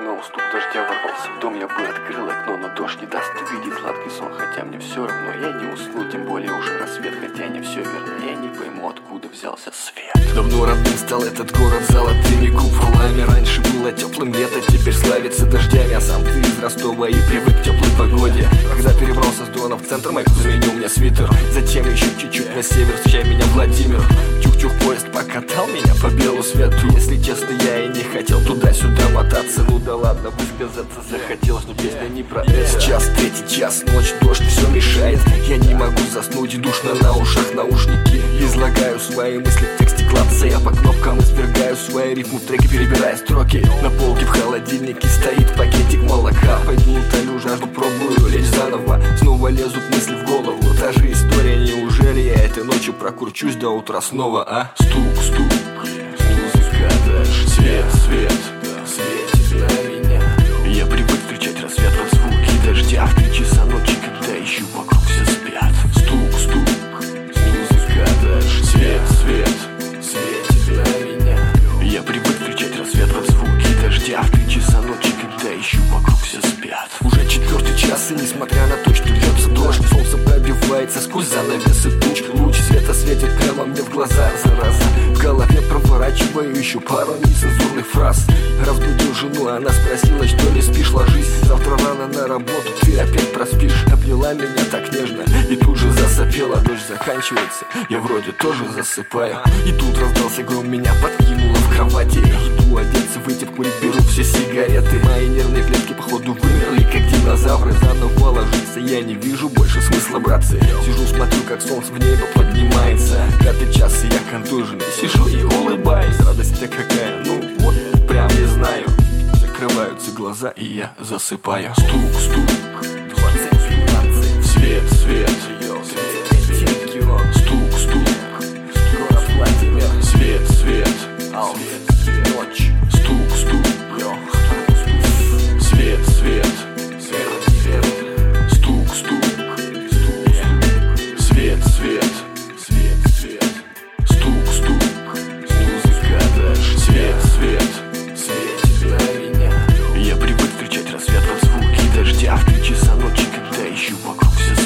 снова стук дождя ворвался в дом. Я бы открыл окно, но дождь не даст увидеть сладкий сон. Хотя мне все равно, я не усну, тем более уже рассвет. Хотя не все верно, я не пойму, откуда взялся свет. Давно родным стал этот город золотыми куполами. Раньше было теплым лето, теперь славится дождями. А сам ты из Ростова и привык к теплой погоде. Когда перебрался с Дона в центр, Майк заменил мне свитер. Затем еще чуть-чуть на север, встречай меня Владимир. Чух-чух, поезд покатал меня по белу свету. Если честно, я и не хотел туда-сюда мотаться. Ну да ладно, высказаться захотелось, но песня не про это. Сейчас третий час, ночь, дождь, все мешает. Я не могу заснуть, душно на ушах наушники. Излагаю свои мысли в тексте, клацая по кнопкам. Извергаю свои рифмы в треке, перебирая строки. На полке в холодильнике стоит пакетик молока. Пойду утолю жажду, пробую лечь заново. Снова лезут мысли в голову, та же история. Неужели я этой ночью прокручусь до утра снова, а? Стук, стук, музыка, дождь, свет, свет, светит на меня. Я привык встречать рассвет в звуке дождя. В 3 часа ночи, когда ищу, вокруг все спят. Стук, стук, музыка, дождь, свет, свет, светит на меня. Я привык встречать рассвет в звуке дождя. В 3 часа ночи, когда ищу, вокруг все спят. Уже 4-й час, и несмотря на то, что льется дождь, солнце пробивается сквозь занавесы туч. Луч света светит прямо мне в глаза, зараза. В голове проворачиваю еще пару нецензурных фраз. Разбудил жену, она спросила, что не спишь, ложись. Завтра рано на работу, ты опять проспишь. Обняла меня так нежно и тут же засопела. Дождь заканчивается, я вроде тоже засыпаю. И тут раздался гром, меня подкинуло в кровати. Иду одеться, выйти курить, беру все сигареты. Мои нервные клетки походу вымерли, как динозавры. Заново ложиться я не вижу больше смысла, братцы. Сижу, смотрю, как солнце в небо поднимается. 5-й час, и я контуженный, сижу и улыбаюсь. Радость-то какая, ну вот, прям не знаю. Закрываются глаза, и я засыпаю. Стук, стук, 20-15, свет, свет, стук, стук, город Владимир, свет, свет, ночь, стук, стук, свет, свет, стук, стук, свет, свет, стук, стук, музыка, дождь, свет, свет, светит на меня. Я привык встречать рассвет в звуке дождя. В 3 часа ночи, когда ищу, вокруг все